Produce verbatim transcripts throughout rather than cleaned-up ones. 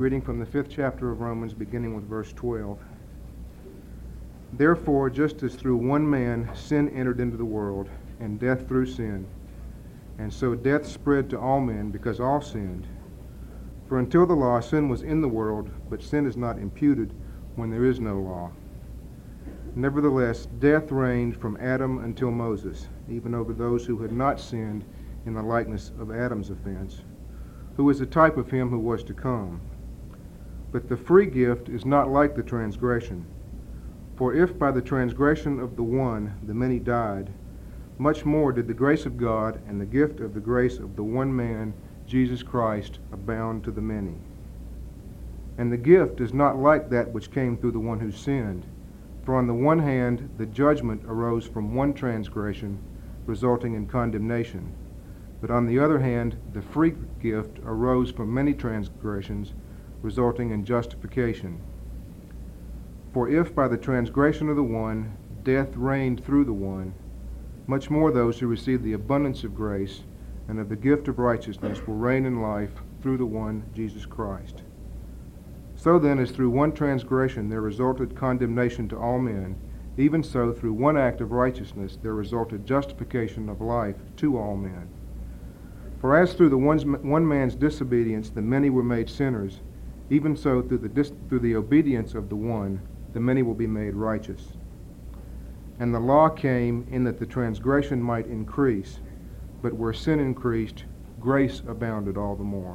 reading from the fifth chapter of Romans, beginning with verse twelve. Therefore, just as through one man sin entered into the world, and death through sin, and so death spread to all men because all sinned. For until the law, sin was in the world, but sin is not imputed when there is no law. Nevertheless, death reigned from Adam until Moses, even over those who had not sinned in the likeness of Adam's offense, who is a type of him who was to come. But the free gift is not like the transgression. For if by the transgression of the one the many died, much more did the grace of God and the gift of the grace of the one man, Jesus Christ, abound to the many. And the gift is not like that which came through the one who sinned. For on the one hand, the judgment arose from one transgression, resulting in condemnation. But on the other hand, the free gift arose from many transgressions, resulting in justification. For if by the transgression of the one, death reigned through the one, much more those who receive the abundance of grace and of the gift of righteousness will reign in life through the one, Jesus Christ. So then, as through one transgression there resulted condemnation to all men, even so through one act of righteousness there resulted justification of life to all men. For as through the one's, one man's disobedience the many were made sinners, even so through the, dis, through the obedience of the one the many will be made righteous. And the law came in that the transgression might increase, but where sin increased, grace abounded all the more.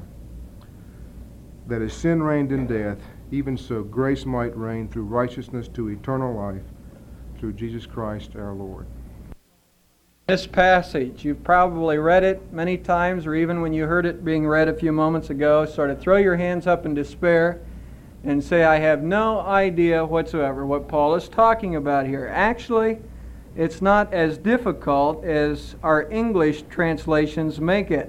That as sin reigned in death, even so grace might reign through righteousness to eternal life, through Jesus Christ our Lord. This passage, you've probably read it many times, or even when you heard it being read a few moments ago, sort of throw your hands up in despair and say, I have no idea whatsoever what Paul is talking about here. Actually, it's not as difficult as our English translations make it.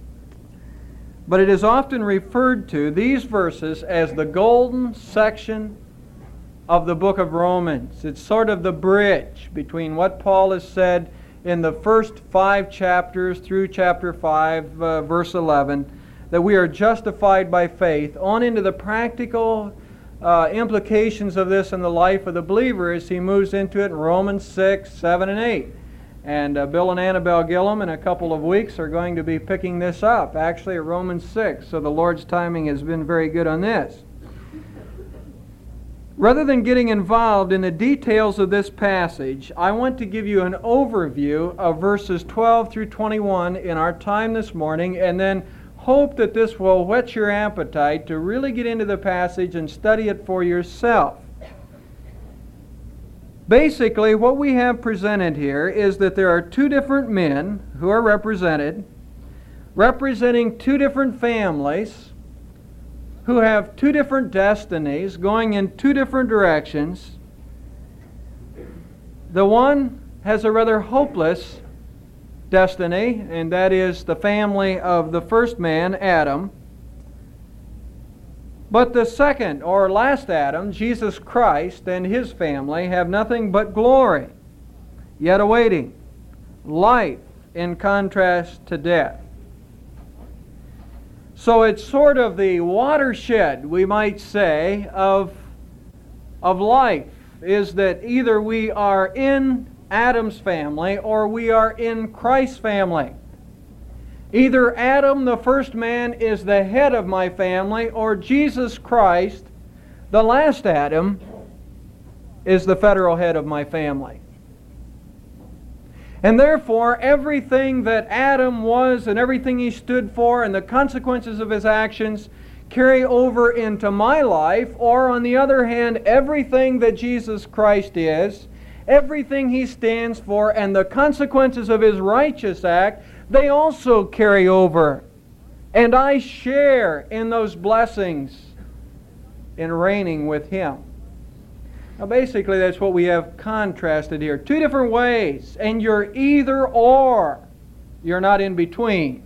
But it is often referred to, these verses, as the golden section of the book of Romans. It's sort of the bridge between what Paul has said in the first five chapters through chapter five, uh, verse eleven, that we are justified by faith, on into the practical uh, implications of this in the life of the believer as he moves into it in Romans six, seven, and eight. And uh, Bill and Annabelle Gillum in a couple of weeks are going to be picking this up, actually at Romans six. So the Lord's timing has been very good on this. Rather than getting involved in the details of this passage, I want to give you an overview of verses twelve through twenty-one in our time this morning, and then hope that this will whet your appetite to really get into the passage and study it for yourself. Basically, what we have presented here is that there are two different men who are represented, representing two different families, who have two different destinies, going in two different directions. The one has a rather hopeless destiny, and that is the family of the first man, Adam. But the second, or last Adam, Jesus Christ, and his family have nothing but glory, yet awaiting life in contrast to death. So it's sort of the watershed, we might say, of, of life, is that either we are in Adam's family or we are in Christ's family. Either Adam, the first man, is the head of my family, or Jesus Christ, the last Adam, is the federal head of my family. And therefore, everything that Adam was and everything he stood for and the consequences of his actions carry over into my life, or on the other hand, everything that Jesus Christ is, everything he stands for, and the consequences of his righteous act, they also carry over. And I share in those blessings in reigning with him. Now basically that's what we have contrasted here. Two different ways, and you're either or. You're not in between.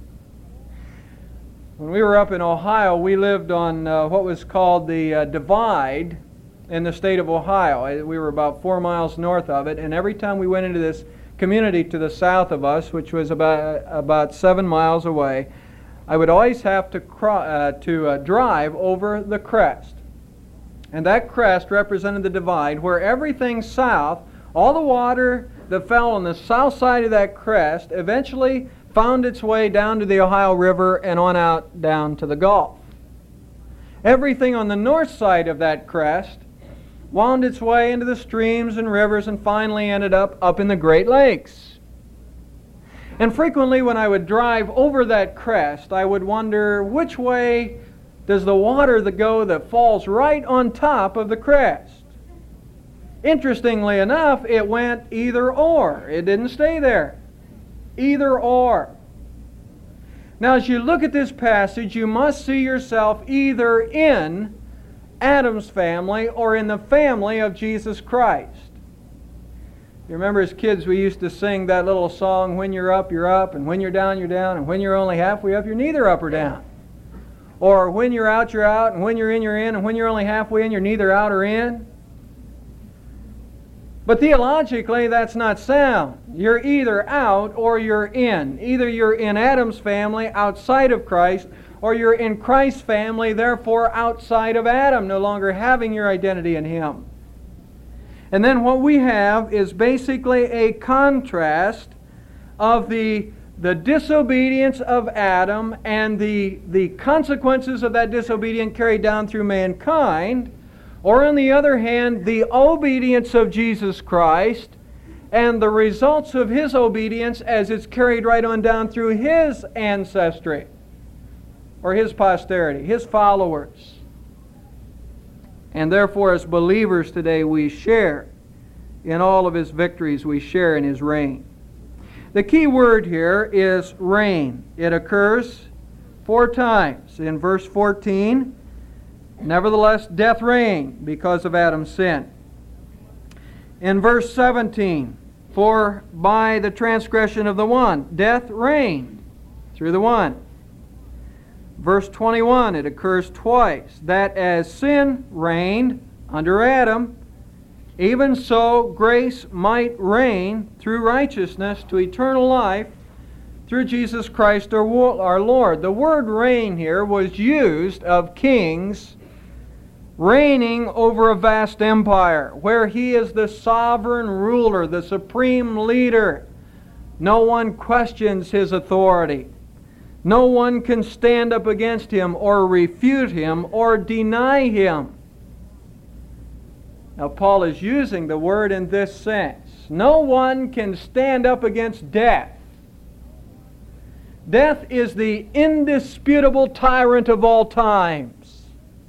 When we were up in Ohio, we lived on uh, what was called the uh, Divide in the state of Ohio. We were about four miles north of it, and every time we went into this community to the south of us, which was about, about seven miles away, I would always have to, cro- uh, to uh, drive over the crest. And that crest represented the divide where everything south, all the water that fell on the south side of that crest eventually found its way down to the Ohio River and on out down to the Gulf. Everything on the north side of that crest wound its way into the streams and rivers and finally ended up up in the Great Lakes. And frequently when I would drive over that crest, I would wonder, which way does the water that go that falls right on top of the crest? Interestingly enough, it went either or. It didn't stay there. Either or. Now, as you look at this passage, you must see yourself either in Adam's family or in the family of Jesus Christ. You remember as kids we used to sing that little song, when you're up, you're up, and when you're down, you're down, and when you're only halfway up, you're neither up or down. Or when you're out, you're out, and when you're in, you're in, and when you're only halfway in, you're neither out or in. But theologically, that's not sound. You're either out or you're in. Either you're in Adam's family outside of Christ, or you're in Christ's family, therefore outside of Adam, no longer having your identity in Him. And then what we have is basically a contrast of the, the disobedience of Adam and the, the consequences of that disobedience carried down through mankind, or on the other hand, the obedience of Jesus Christ and the results of His obedience as it's carried right on down through His ancestry, or His posterity, His followers. And therefore, as believers today, we share in all of His victories, we share in His reign. The key word here is reign. It occurs four times. In verse fourteen, nevertheless, death reigned because of Adam's sin. In verse seventeen, for by the transgression of the one, death reigned through the one. Verse twenty-one, it occurs twice, that as sin reigned under Adam, even so grace might reign through righteousness to eternal life through Jesus Christ our Lord. The word reign here was used of kings reigning over a vast empire, where he is the sovereign ruler, the supreme leader. No one questions his authority. No one can stand up against him or refute him or deny him. Now, Paul is using the word in this sense. No one can stand up against death. Death is the indisputable tyrant of all times.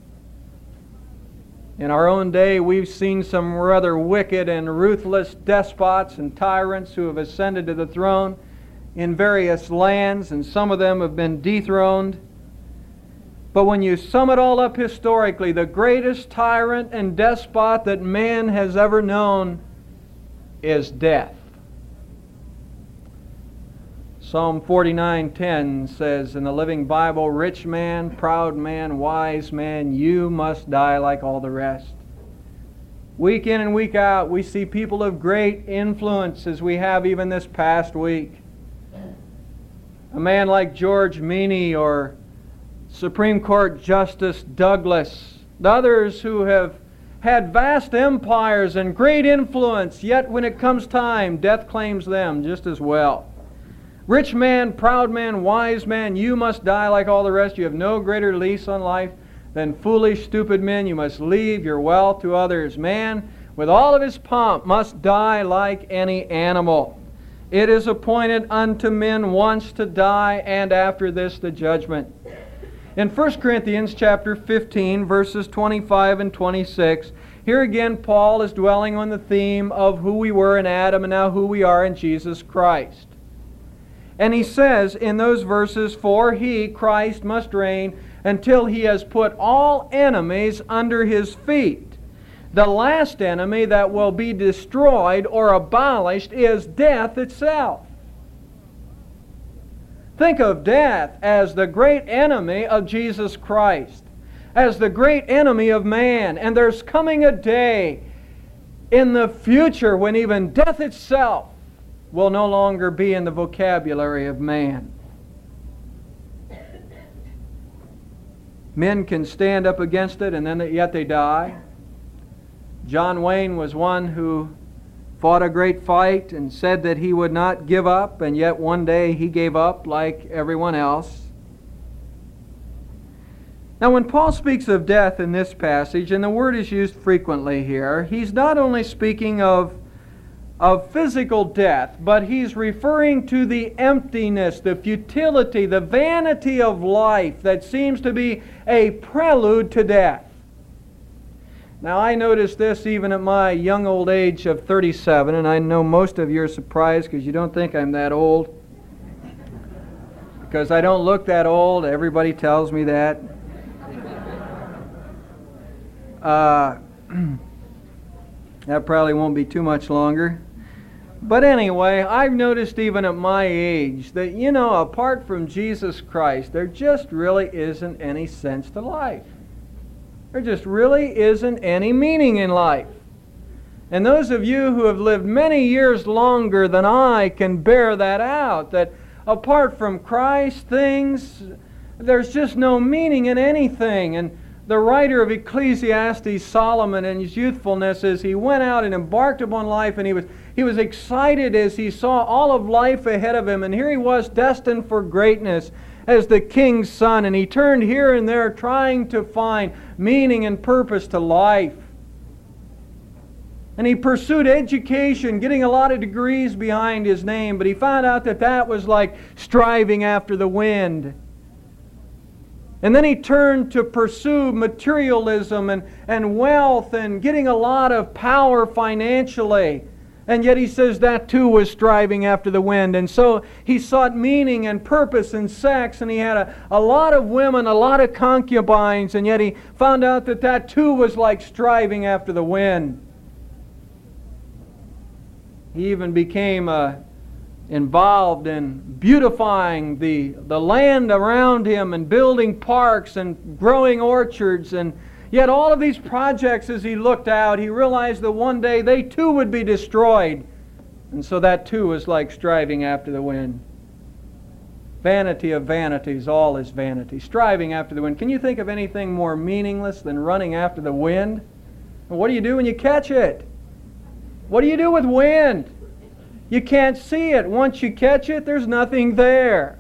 In our own day, we've seen some rather wicked and ruthless despots and tyrants who have ascended to the throne in various lands, and some of them have been dethroned. But when you sum it all up historically, the greatest tyrant and despot that man has ever known is death. Psalm forty-nine ten says in the Living Bible, rich man, proud man, wise man, you must die like all the rest. Week in and week out, we see people of great influence, as we have even this past week. A man like George Meany or Supreme Court Justice Douglas, and others who have had vast empires and great influence, yet when it comes time, death claims them just as well. Rich man, proud man, wise man, you must die like all the rest. You have no greater lease on life than foolish, stupid men. You must leave your wealth to others. Man, with all of his pomp, must die like any animal. It is appointed unto men once to die, and after this the judgment. In First Corinthians chapter fifteen, verses twenty-five and twenty-six, here again Paul is dwelling on the theme of who we were in Adam and now who we are in Jesus Christ. And he says in those verses, for he, Christ, must reign until he has put all enemies under his feet. The last enemy that will be destroyed or abolished is death itself. Think of death as the great enemy of Jesus Christ, as the great enemy of man. And there's coming a day in the future when even death itself will no longer be in the vocabulary of man. Men can stand up against it and then yet they die. John Wayne was one who fought a great fight and said that he would not give up, and yet one day he gave up like everyone else. Now, when Paul speaks of death in this passage, and the word is used frequently here, he's not only speaking of, of physical death, but he's referring to the emptiness, the futility, the vanity of life that seems to be a prelude to death. Now, I noticed this even at my young old age of thirty-seven, and I know most of you are surprised because you don't think I'm that old. Because I don't look that old. Everybody tells me that. Uh, that probably won't be too much longer. But anyway, I've noticed even at my age that, you know, apart from Jesus Christ, there just really isn't any sense to life. There just really isn't any meaning in life. And those of you who have lived many years longer than I can bear that out, that apart from Christ, things, there's just no meaning in anything. And the writer of Ecclesiastes, Solomon, in his youthfulness, as he went out and embarked upon life, and he was he was excited as he saw all of life ahead of him, and here he was destined for greatness as the king's son, and he turned here and there trying to find meaning and purpose to life. And he pursued education, getting a lot of degrees behind his name, but he found out that that was like striving after the wind. And then he turned to pursue materialism and, and wealth and getting a lot of power financially. And yet he says that too was striving after the wind. And so he sought meaning and purpose in sex, and he had a, a lot of women, a lot of concubines, and yet he found out that that too was like striving after the wind. He even became uh, involved in beautifying the, the land around him and building parks and growing orchards. And yet all of these projects, as he looked out, he realized that one day they too would be destroyed. And so that too was like striving after the wind. Vanity of vanities, all is vanity. Striving after the wind. Can you think of anything more meaningless than running after the wind? And what do you do when you catch it? What do you do with wind? You can't see it. Once you catch it, there's nothing there.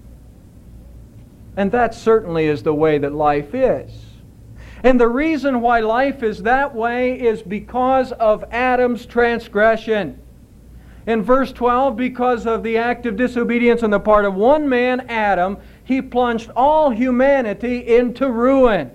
And that certainly is the way that life is. And the reason why life is that way is because of Adam's transgression. In verse twelve, because of the act of disobedience on the part of one man, Adam, he plunged all humanity into ruin.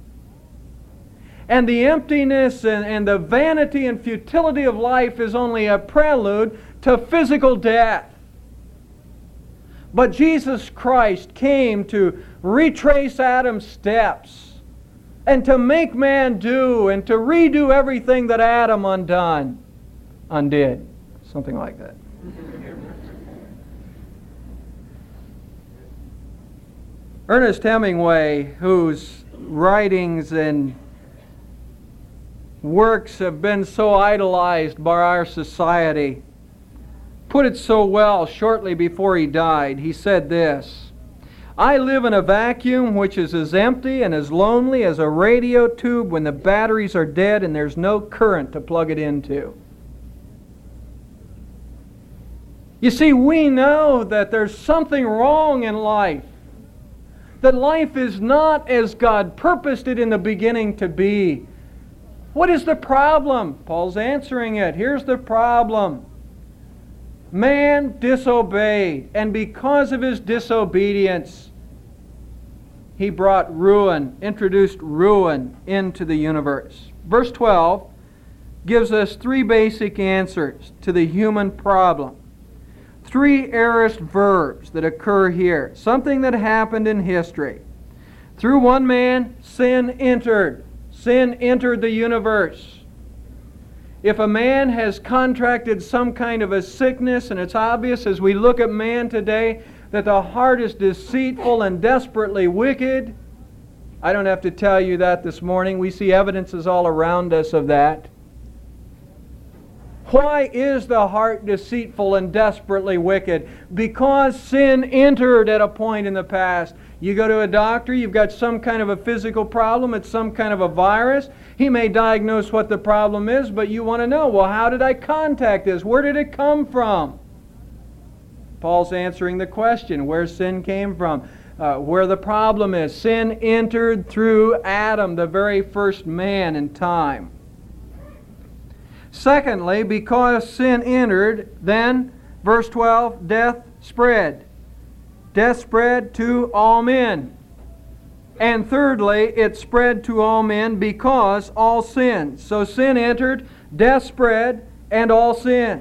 And the emptiness and, and the vanity and futility of life is only a prelude to physical death. But Jesus Christ came to retrace Adam's steps and to make man do and to redo everything that Adam undone, undid. Something like that. Ernest Hemingway, whose writings and works have been so idolized by our society, put it so well shortly before he died. He said this: "I live in a vacuum which is as empty and as lonely as a radio tube when the batteries are dead and there's no current to plug it into." You see, we know that there's something wrong in life. That life is not as God purposed it in the beginning to be. What is the problem? Paul's answering it. Here's the problem. Man disobeyed, and because of his disobedience, he brought ruin, introduced ruin into the universe. Verse twelve gives us three basic answers to the human problem. Three aorist verbs that occur here. Something that happened in history. Through one man, sin entered. Sin entered the universe. If a man has contracted some kind of a sickness, and it's obvious as we look at man today that the heart is deceitful and desperately wicked. I don't have to tell you that this morning. We see evidences all around us of that. Why is the heart deceitful and desperately wicked? Because sin entered at a point in the past. You go to a doctor, you've got some kind of a physical problem, it's some kind of a virus. He may diagnose what the problem is, but you want to know, well, how did I contact this? Where did it come from? Paul's answering the question, where sin came from, uh, where the problem is. Sin entered through Adam, the very first man in time. Secondly, because sin entered, then, verse twelve, death spread. Death spread to all men. And thirdly, it spread to all men because all sinned. So sin entered, death spread, and all sinned.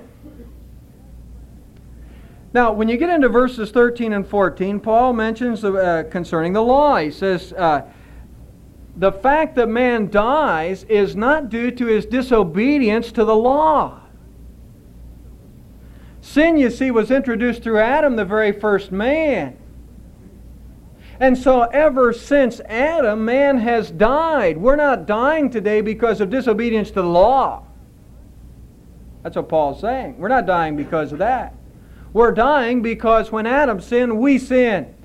Now, when you get into verses thirteen and fourteen, Paul mentions uh, concerning the law. He says, uh, the fact that man dies is not due to his disobedience to the law. Sin, you see, was introduced through Adam, the very first man. And so ever since Adam, man has died. We're not dying today because of disobedience to the law. That's what Paul's saying. We're not dying because of that. We're dying because when Adam sinned, we sinned.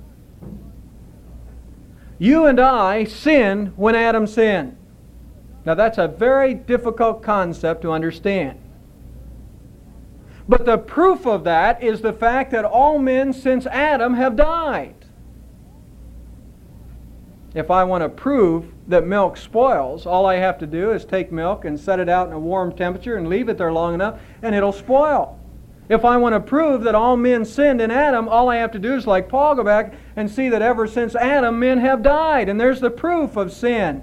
You and I sinned when Adam sinned. Now that's a very difficult concept to understand. But the proof of that is the fact that all men since Adam have died. If I want to prove that milk spoils, all I have to do is take milk and set it out in a warm temperature and leave it there long enough and it'll spoil. If I want to prove that all men sinned in Adam, all I have to do is, like Paul, go back and see that ever since Adam, men have died. And there's the proof of sin.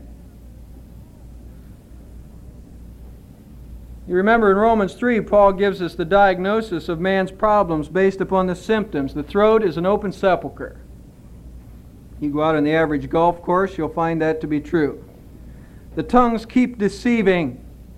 You remember in Romans three, Paul gives us the diagnosis of man's problems based upon the symptoms. The throat is an open sepulcher. You go out on the average golf course, you'll find that to be true. The tongues keep deceiving.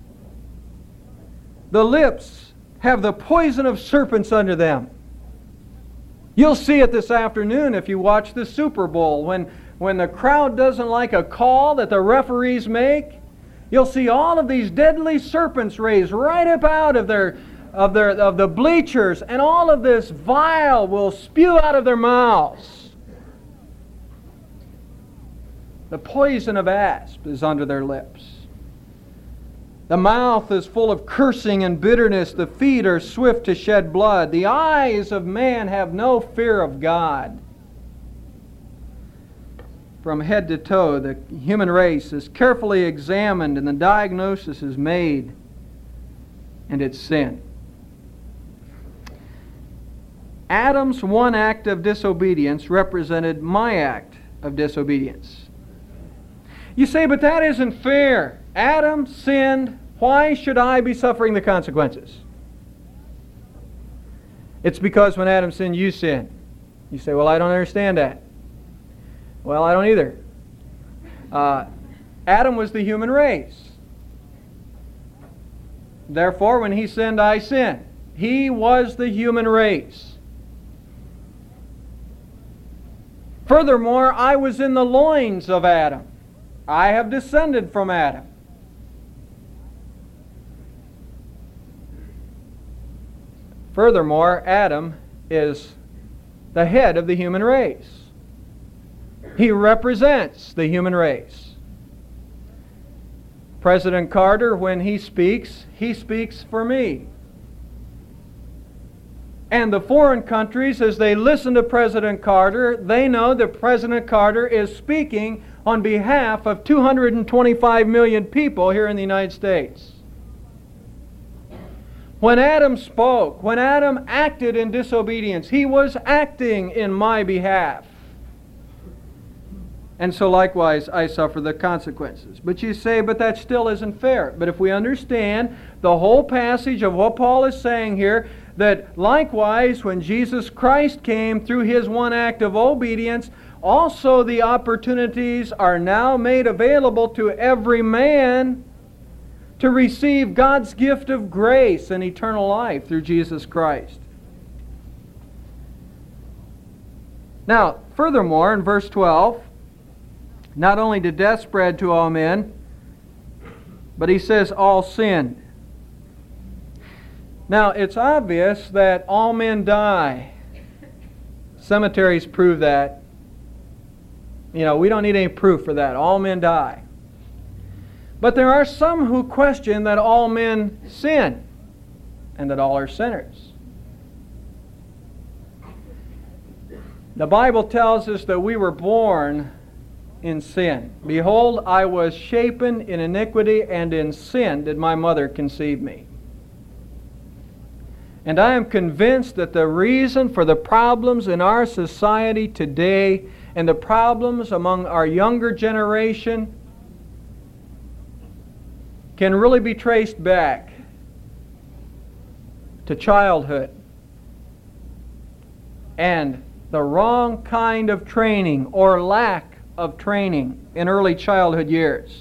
The lips have the poison of serpents under them. You'll see it this afternoon if you watch the Super Bowl. When, when the crowd doesn't like a call that the referees make, you'll see all of these deadly serpents raised right up out of their, of their of the bleachers, and all of this bile will spew out of their mouths. The poison of asp is under their lips. The mouth is full of cursing and bitterness. The feet are swift to shed blood. The eyes of man have no fear of God. From head to toe, the human race is carefully examined and the diagnosis is made, and it's sin. Adam's one act of disobedience represented my act of disobedience. You say, but that isn't fair. Adam sinned. Why should I be suffering the consequences? It's because when Adam sinned, you sinned. You say, well, I don't understand that. Well, I don't either. Uh, Adam was the human race. Therefore, when he sinned, I sinned. He was the human race. Furthermore, I was in the loins of Adam. I have descended from Adam. Furthermore, Adam is the head of the human race. He represents the human race. President Carter, when he speaks, he speaks for me. And the foreign countries, as they listen to President Carter, they know that President Carter is speaking on behalf of two hundred twenty-five million people here in the United States. When Adam spoke, when Adam acted in disobedience, he was acting in my behalf. And so likewise, I suffer the consequences. But you say, but that still isn't fair. But if we understand the whole passage of what Paul is saying here, that likewise, when Jesus Christ came through His one act of obedience, also the opportunities are now made available to every man to receive God's gift of grace and eternal life through Jesus Christ. Now, furthermore, in verse twelve, not only did death spread to all men, but he says all sinned. Now, it's obvious that all men die. Cemeteries prove that. You know, we don't need any proof for that. All men die. But there are some who question that all men sin and that all are sinners. The Bible tells us that we were born in sin. Behold, I was shapen in iniquity, and in sin did my mother conceive me. And I am convinced that the reason for the problems in our society today and the problems among our younger generation can really be traced back to childhood and the wrong kind of training or lack of training in early childhood years.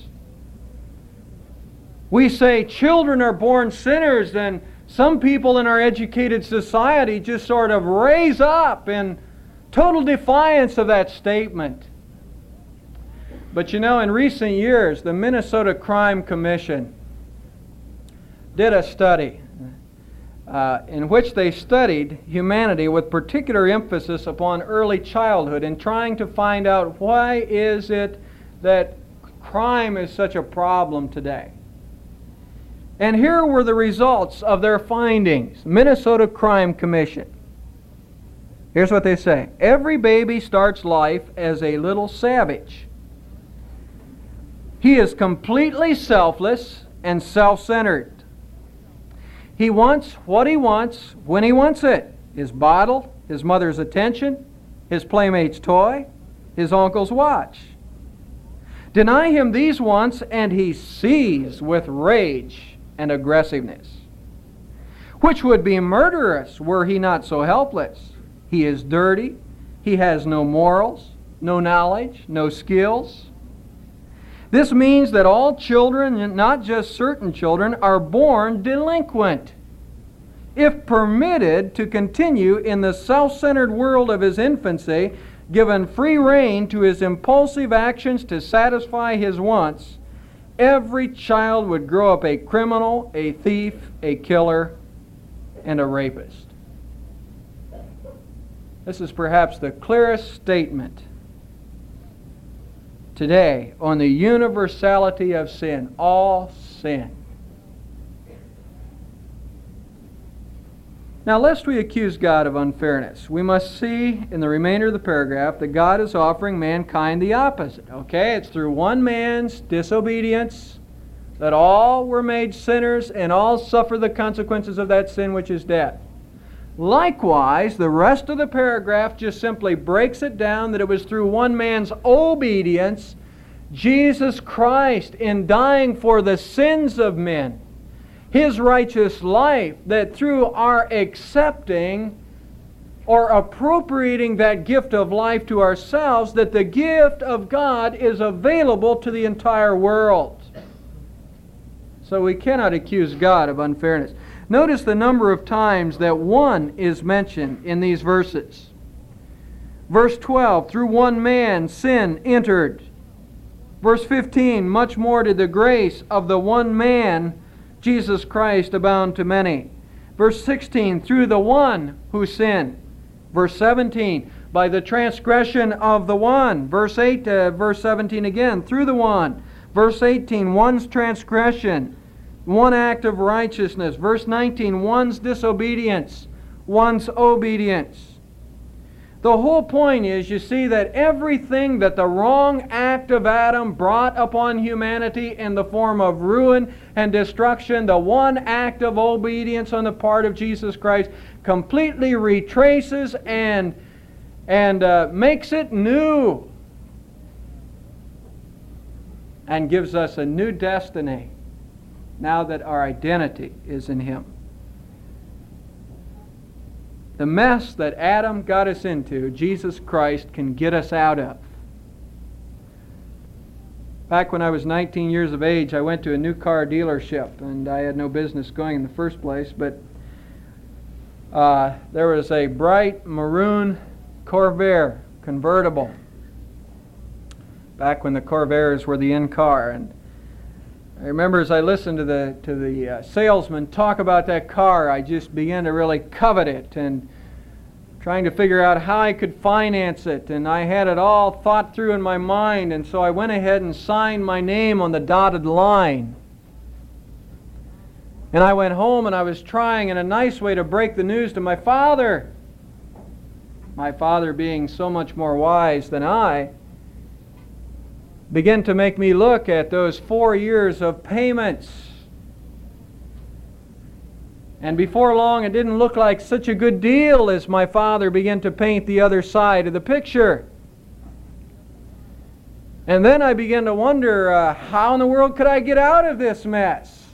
We say children are born sinners, and some people in our educated society just sort of raise up in total defiance of that statement. But you know, in recent years, the Minnesota Crime Commission did a study uh, in which they studied humanity with particular emphasis upon early childhood and trying to find out why is it that crime is such a problem today. And here were the results of their findings. Minnesota Crime Commission. Here's what they say. Every baby starts life as a little savage. He is completely selfless and self-centered. He wants what he wants when he wants it. His bottle, his mother's attention, his playmate's toy, his uncle's watch. Deny him these wants and he seethes with rage and aggressiveness, which would be murderous were he not so helpless. He is dirty. He has no morals, no knowledge, no skills. This means that all children, not just certain children, are born delinquent. If permitted to continue in the self-centered world of his infancy, given free rein to his impulsive actions to satisfy his wants, every child would grow up a criminal, a thief, a killer, and a rapist. This is perhaps the clearest statement today on the universality of sin. All sin. Now, lest we accuse God of unfairness, we must see in the remainder of the paragraph that God is offering mankind the opposite. Okay, it's through one man's disobedience that all were made sinners and all suffer the consequences of that sin, which is death. Likewise, the rest of the paragraph just simply breaks it down that it was through one man's obedience, Jesus Christ, in dying for the sins of men, His righteous life, that through our accepting or appropriating that gift of life to ourselves, that the gift of God is available to the entire world. So we cannot accuse God of unfairness. Notice the number of times that one is mentioned in these verses. Verse twelve, through one man sin entered. Verse fifteen, much more did the grace of the one man, Jesus Christ, abound to many. Verse sixteen, through the one who sinned. Verse seventeen, by the transgression of the one. Verse eight, uh, verse seventeen again, through the one. Verse eighteen, one's transgression. One act of righteousness. Verse nineteen, one's disobedience, one's obedience. The whole point is, you see, that everything that the wrong act of Adam brought upon humanity in the form of ruin and destruction, the one act of obedience on the part of Jesus Christ completely retraces and, and uh, makes it new and gives us a new destiny, now that our identity is in Him. The mess that Adam got us into, Jesus Christ can get us out of. Back when I was nineteen years of age, I went to a new car dealership, and I had no business going in the first place, but uh, there was a bright maroon Corvair convertible, back when the Corvairs were the in car. And I remember as I listened to the to the uh, salesman talk about that car, I just began to really covet it and trying to figure out how I could finance it, and I had it all thought through in my mind, and so I went ahead and signed my name on the dotted line. And I went home and I was trying in a nice way to break the news to my father. My father, being so much more wise than I, began to make me look at those four years of payments. And before long, it didn't look like such a good deal as my father began to paint the other side of the picture. And then I began to wonder, uh, how in the world could I get out of this mess?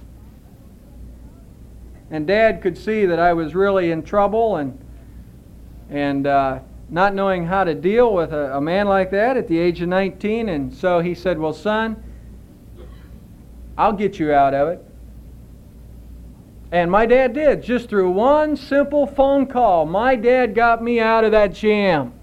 And Dad could see that I was really in trouble, and and uh, not knowing how to deal with a, a man like that at the age of nineteen. And so he said, well, son, I'll get you out of it. And my dad did. Just through one simple phone call, my dad got me out of that jam.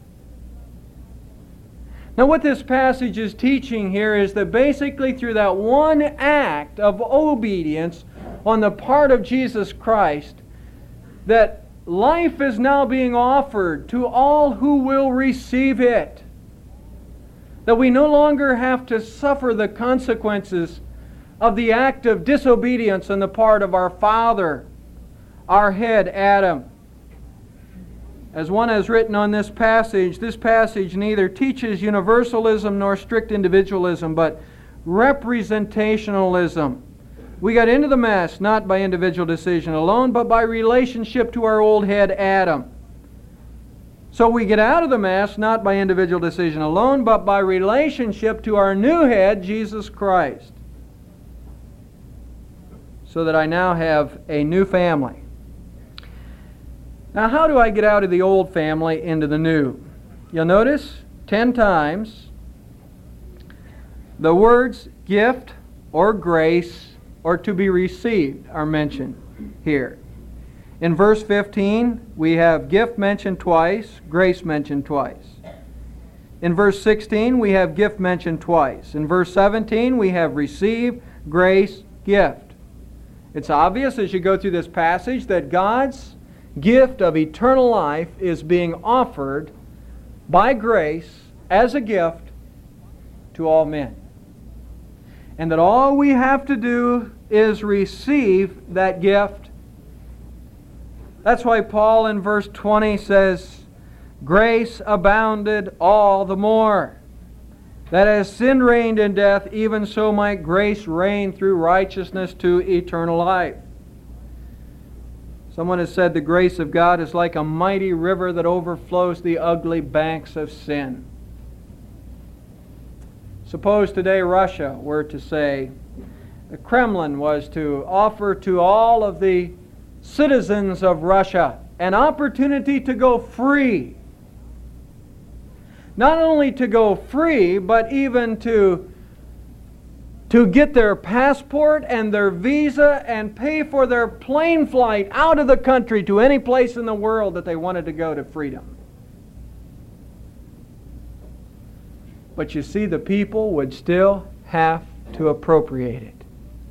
Now what this passage is teaching here is that basically through that one act of obedience on the part of Jesus Christ, that life is now being offered to all who will receive it. That we no longer have to suffer the consequences of the act of disobedience on the part of our father, our head Adam. As one has written on this passage, this passage neither teaches universalism nor strict individualism, but representationalism. We got into the mess not by individual decision alone, but by relationship to our old head Adam. So we get out of the mess not by individual decision alone, but by relationship to our new head, Jesus Christ. So that I now have a new family. Now, how do I get out of the old family into the new? You'll notice ten times the words gift or grace or to be received are mentioned here. In verse fifteen, we have gift mentioned twice, grace mentioned twice. In verse sixteen, we have gift mentioned twice. In verse seventeen, we have receive, grace, gift. It's obvious as you go through this passage that God's gift of eternal life is being offered by grace as a gift to all men. And that all we have to do is receive that gift. That's why Paul in verse twenty says, grace abounded all the more, that as sin reigned in death, even so might grace reign through righteousness to eternal life. Someone has said the grace of God is like a mighty river that overflows the ugly banks of sin. Suppose today Russia were to say, the Kremlin was to offer to all of the citizens of Russia an opportunity to go free. Not only to go free, but even to, to get their passport and their visa and pay for their plane flight out of the country to any place in the world that they wanted to go to freedom. But you see, the people would still have to appropriate it.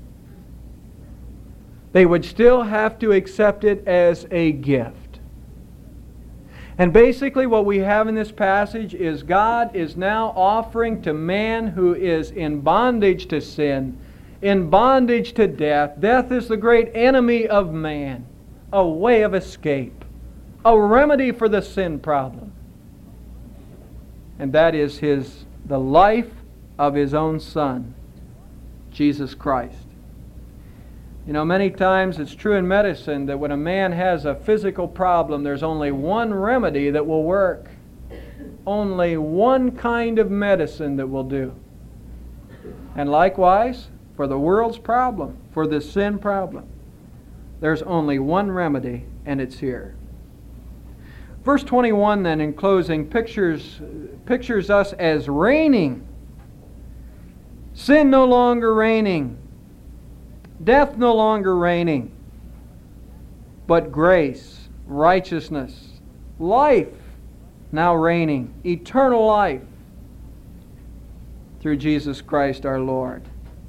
They would still have to accept it as a gift. And basically what we have in this passage is God is now offering to man who is in bondage to sin, in bondage to death. Death is the great enemy of man, a way of escape, a remedy for the sin problem. And that is his the life of his own Son, Jesus Christ. You know, many times it's true in medicine that when a man has a physical problem, there's only one remedy that will work. Only one kind of medicine that will do. And likewise, for the world's problem, for the sin problem, there's only one remedy, and it's here. Verse twenty-one then, in closing, pictures, pictures us as reigning. Sin no longer reigning. Death no longer reigning, but grace, righteousness, life now reigning, eternal life through Jesus Christ our Lord.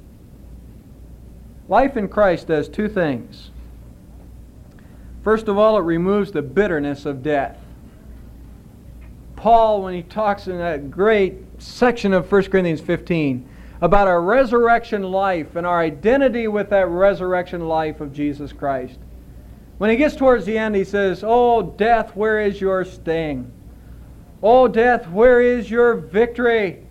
Life in Christ does two things. First of all, it removes the bitterness of death. Paul when he talks in that great section of First Corinthians fifteen about our resurrection life and our identity with that resurrection life of Jesus Christ. When he gets towards the end, he says, "Oh, death, where is your sting? Oh, death, where is your victory?"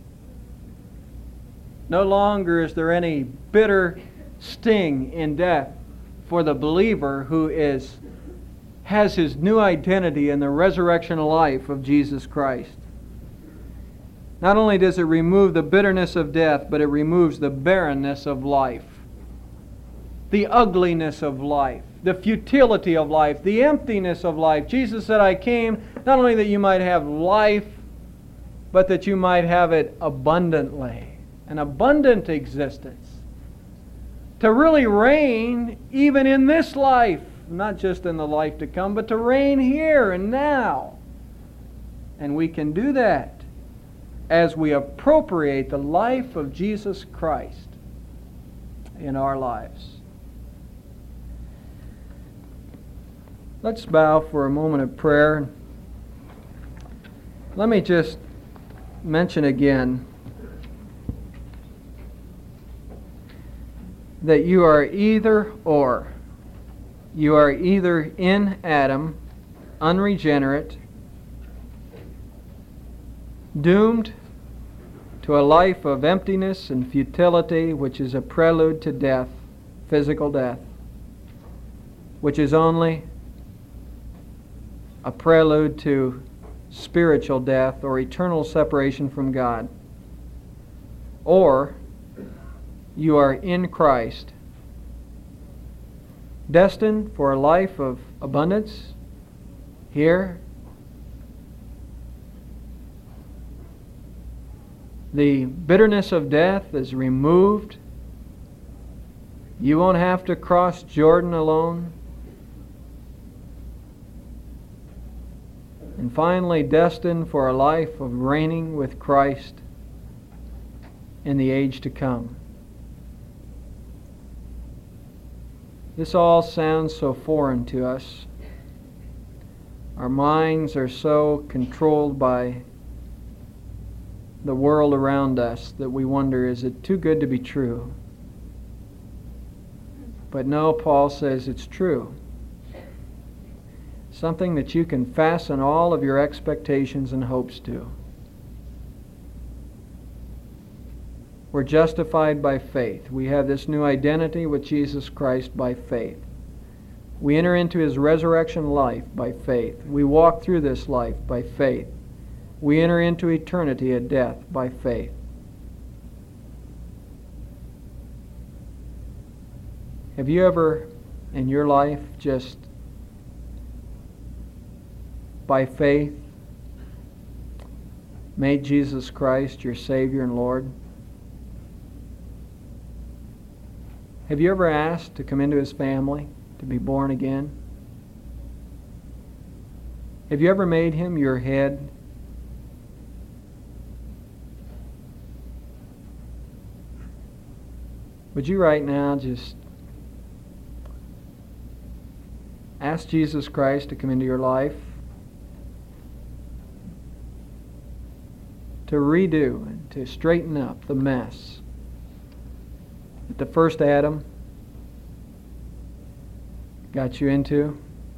No longer is there any bitter sting in death for the believer who is has his new identity in the resurrection life of Jesus Christ. Not only does it remove the bitterness of death, but it removes the barrenness of life, the ugliness of life, the futility of life, the emptiness of life. Jesus said, "I came not only that you might have life, but that you might have it abundantly," an abundant existence. To really reign even in this life, not just in the life to come, but to reign here and now. And we can do that as we appropriate the life of Jesus Christ in our lives. Let's bow for a moment of prayer. Let me just mention again that you are either or. You are either in Adam, unregenerate, doomed to a life of emptiness and futility, which is a prelude to death, physical death, which is only a prelude to spiritual death or eternal separation from God. Or you are in Christ, destined for a life of abundance here. The bitterness of death is removed. You won't have to cross Jordan alone. And finally, destined for a life of reigning with Christ in the age to come. This all sounds so foreign to us. Our minds are so controlled by the world around us that we wonder, is it too good to be true? But no, Paul says it's true. Something that you can fasten all of your expectations and hopes to. We're justified by faith. We have this new identity with Jesus Christ by faith. We enter into His resurrection life by faith. We walk through this life by faith. We enter into eternity at death by faith. Have you ever in your life just by faith made Jesus Christ your Savior and Lord? Have you ever asked to come into His family, to be born again? Have you ever made Him your head? Would you right now just ask Jesus Christ to come into your life, to redo and to straighten up the mess that the first Adam got you into?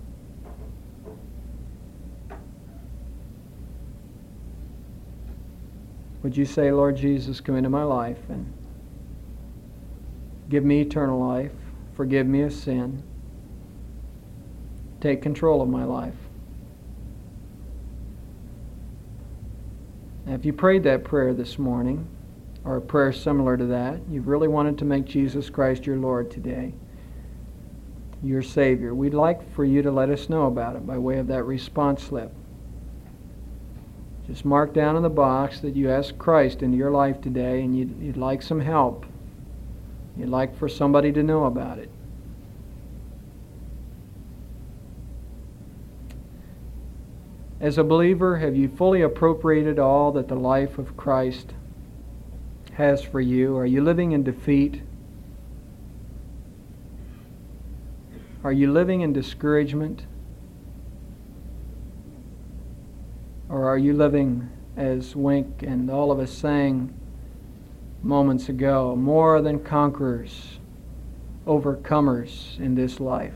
Would you say, "Lord Jesus, come into my life and give me eternal life, forgive me of sin, take control of my life"? Now, if you prayed that prayer this morning, or a prayer similar to that, you've really wanted to make Jesus Christ your Lord today, your Savior, we'd like for you to let us know about it by way of that response slip. Just mark down in the box that you asked Christ into your life today and you'd, you'd like some help. You'd like for somebody to know about it. As a believer, have you fully appropriated all that the life of Christ has for you? Are you living in defeat? Are you living in discouragement? Or are you living, as Wink and all of us sang moments ago, more than conquerors, overcomers in this life?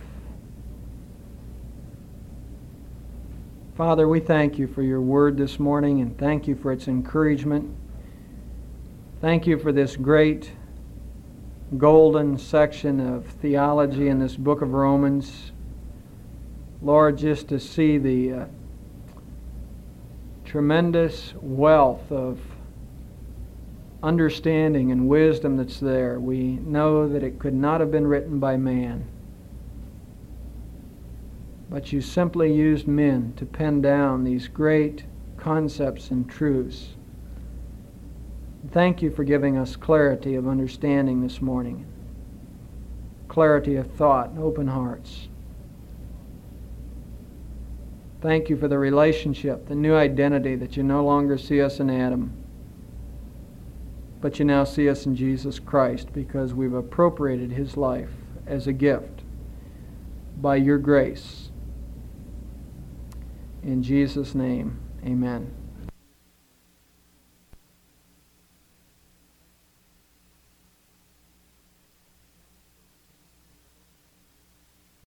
Father, we thank you for your word this morning, and thank you for its encouragement. Thank you for this great golden section of theology in this book of Romans. Lord, just to see the uh, tremendous wealth of understanding and wisdom that's there. We know that it could not have been written by man, but you simply used men to pen down these great concepts and truths. Thank you for giving us clarity of understanding this morning, clarity of thought and open hearts. Thank you for the relationship, the new identity, that you no longer see us in Adam, but you now see us in Jesus Christ because we've appropriated His life as a gift by your grace. In Jesus' name, amen.